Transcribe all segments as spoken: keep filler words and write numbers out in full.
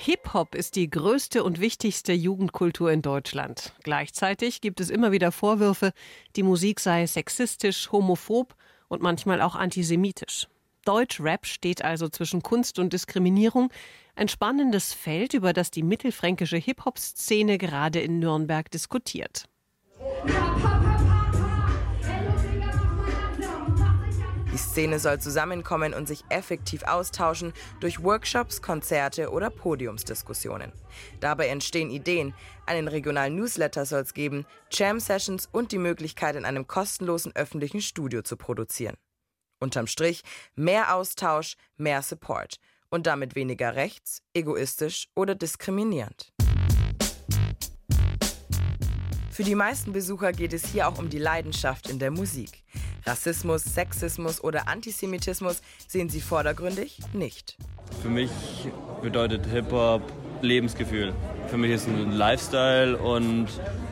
Hip-Hop ist die größte und wichtigste Jugendkultur in Deutschland. Gleichzeitig gibt es immer wieder Vorwürfe, die Musik sei sexistisch, homophob und manchmal auch antisemitisch. Deutschrap steht also zwischen Kunst und Diskriminierung. Ein spannendes Feld, über das die mittelfränkische Hip-Hop-Szene gerade in Nürnberg diskutiert. Die Szene soll zusammenkommen und sich effektiv austauschen durch Workshops, Konzerte oder Podiumsdiskussionen. Dabei entstehen Ideen. Einen regionalen Newsletter soll es geben, Jam-Sessions und die Möglichkeit, in einem kostenlosen öffentlichen Studio zu produzieren. Unterm Strich mehr Austausch, mehr Support und damit weniger rechts, egoistisch oder diskriminierend. Für die meisten Besucher geht es hier auch um die Leidenschaft in der Musik. Rassismus, Sexismus oder Antisemitismus sehen sie vordergründig nicht. Für mich bedeutet Hip-Hop Lebensgefühl. Für mich ist es ein Lifestyle und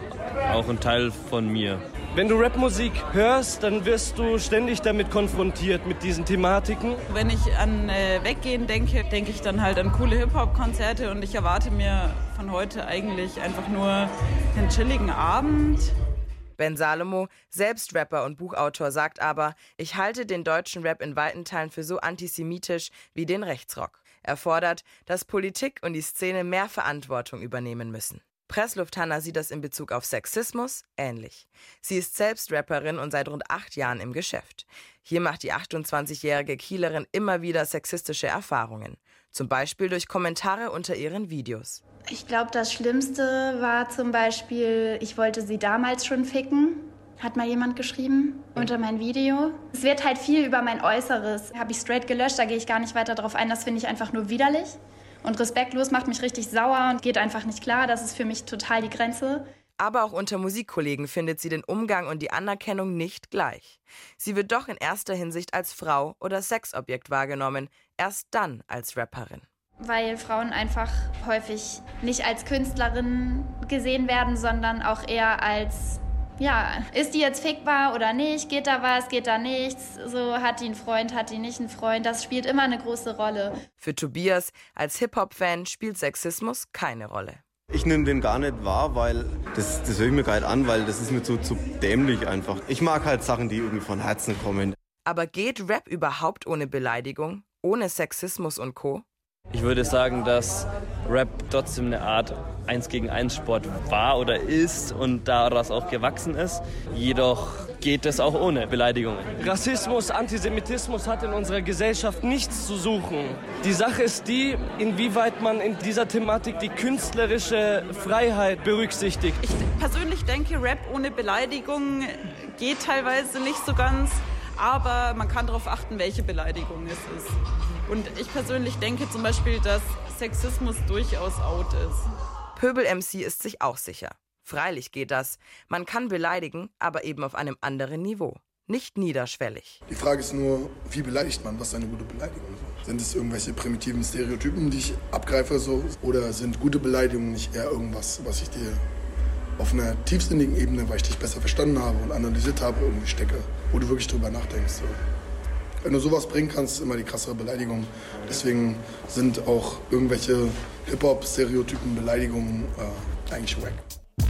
auch ein Teil von mir. Wenn du Rapmusik hörst, dann wirst du ständig damit konfrontiert, mit diesen Thematiken. Wenn ich an äh, Weggehen denke, denke ich dann halt an coole Hip-Hop-Konzerte und ich erwarte mir von heute eigentlich einfach nur einen chilligen Abend. Ben Salomo, selbst Rapper und Buchautor, sagt aber, ich halte den deutschen Rap in weiten Teilen für so antisemitisch wie den Rechtsrock. Er fordert, dass Politik und die Szene mehr Verantwortung übernehmen müssen. Pressluft-Hanna sieht das in Bezug auf Sexismus ähnlich. Sie ist selbst Rapperin und seit rund acht Jahren im Geschäft. Hier macht die achtundzwanzigjährige Kielerin immer wieder sexistische Erfahrungen. Zum Beispiel durch Kommentare unter ihren Videos. Ich glaube, das Schlimmste war zum Beispiel, ich wollte sie damals schon ficken. Hat mal jemand geschrieben unter mein Video. Es wird halt viel über mein Äußeres. Habe ich straight gelöscht, da gehe ich gar nicht weiter drauf ein. Das finde ich einfach nur widerlich. Und respektlos, macht mich richtig sauer und geht einfach nicht klar. Das ist für mich total die Grenze. Aber auch unter Musikkollegen findet sie den Umgang und die Anerkennung nicht gleich. Sie wird doch in erster Hinsicht als Frau oder Sexobjekt wahrgenommen, erst dann als Rapperin. Weil Frauen einfach häufig nicht als Künstlerin gesehen werden, sondern auch eher als, ja, ist die jetzt fickbar oder nicht? Geht da was, geht da nichts? So, hat die einen Freund, hat die nicht einen Freund? Das spielt immer eine große Rolle. Für Tobias als Hip-Hop-Fan spielt Sexismus keine Rolle. Ich nehme den gar nicht wahr, weil das, das höre ich mir gar nicht an, weil das ist mir zu, zu dämlich einfach. Ich mag halt Sachen, die irgendwie von Herzen kommen. Aber geht Rap überhaupt ohne Beleidigung, ohne Sexismus und Co.? Ich würde sagen, dass Rap trotzdem eine Art eins gegen eins Sport war oder ist und daraus auch gewachsen ist. Jedoch geht es auch ohne Beleidigungen. Rassismus, Antisemitismus hat in unserer Gesellschaft nichts zu suchen. Die Sache ist die, inwieweit man in dieser Thematik die künstlerische Freiheit berücksichtigt. Ich persönlich denke, Rap ohne Beleidigung geht teilweise nicht so ganz, aber man kann darauf achten, welche Beleidigung es ist. Und ich persönlich denke zum Beispiel, dass Sexismus durchaus out ist. Pöbel M C ist sich auch sicher. Freilich geht das. Man kann beleidigen, aber eben auf einem anderen Niveau. Nicht niederschwellig. Die Frage ist nur, wie beleidigt man? Was ist eine gute Beleidigung? Sind es irgendwelche primitiven Stereotypen, die ich abgreife? So? Oder sind gute Beleidigungen nicht eher irgendwas, was ich dir auf einer tiefsinnigen Ebene, weil ich dich besser verstanden habe und analysiert habe, irgendwie stecke, wo du wirklich drüber nachdenkst? So. Wenn du sowas bringen kannst, ist immer die krassere Beleidigung. Deswegen sind auch irgendwelche Hip-Hop-Stereotypen, Beleidigungen äh, eigentlich wack.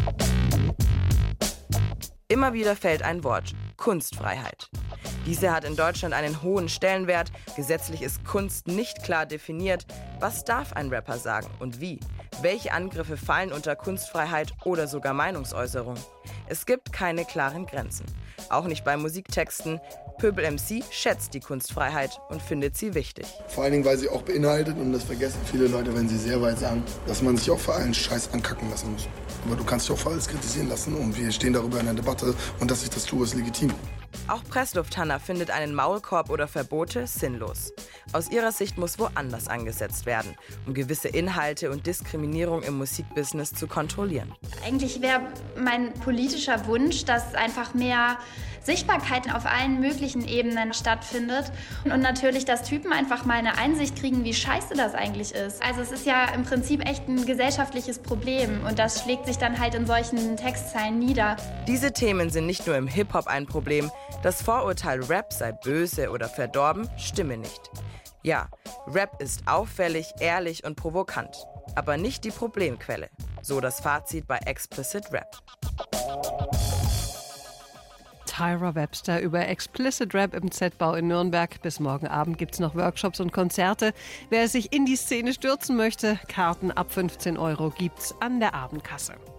Immer wieder fällt ein Wort: Kunstfreiheit. Diese hat in Deutschland einen hohen Stellenwert. Gesetzlich ist Kunst nicht klar definiert. Was darf ein Rapper sagen und wie? Welche Angriffe fallen unter Kunstfreiheit oder sogar Meinungsäußerung? Es gibt keine klaren Grenzen. Auch nicht bei Musiktexten. Pöbel M C schätzt die Kunstfreiheit und findet sie wichtig. Vor allen Dingen, weil sie auch beinhaltet, und das vergessen viele Leute, wenn sie sehr weit sagen, dass man sich auch für allen Scheiß ankacken lassen muss. Aber du kannst dich auch für alles kritisieren lassen und wir stehen darüber in der Debatte und dass ich das tue, ist legitim. Auch Pressluft-Hanna findet einen Maulkorb oder Verbote sinnlos. Aus ihrer Sicht muss woanders angesetzt werden, um gewisse Inhalte und Diskriminierung im Musikbusiness zu kontrollieren. Eigentlich wäre mein politischer Wunsch, dass einfach mehr Sichtbarkeit auf allen möglichen Ebenen stattfindet und natürlich, dass Typen einfach mal eine Einsicht kriegen, wie scheiße das eigentlich ist. Also es ist ja im Prinzip echt ein gesellschaftliches Problem und das schlägt sich dann halt in solchen Textzeilen nieder. Diese Themen sind nicht nur im Hip-Hop ein Problem. Das Vorurteil, Rap sei böse oder verdorben, stimme nicht. Ja, Rap ist auffällig, ehrlich und provokant, aber nicht die Problemquelle. So das Fazit bei Explicit Rap. Tyra Webster über Explicit Rap im Z-Bau in Nürnberg. Bis morgen Abend gibt es noch Workshops und Konzerte. Wer sich in die Szene stürzen möchte, Karten ab fünfzehn Euro gibt's an der Abendkasse.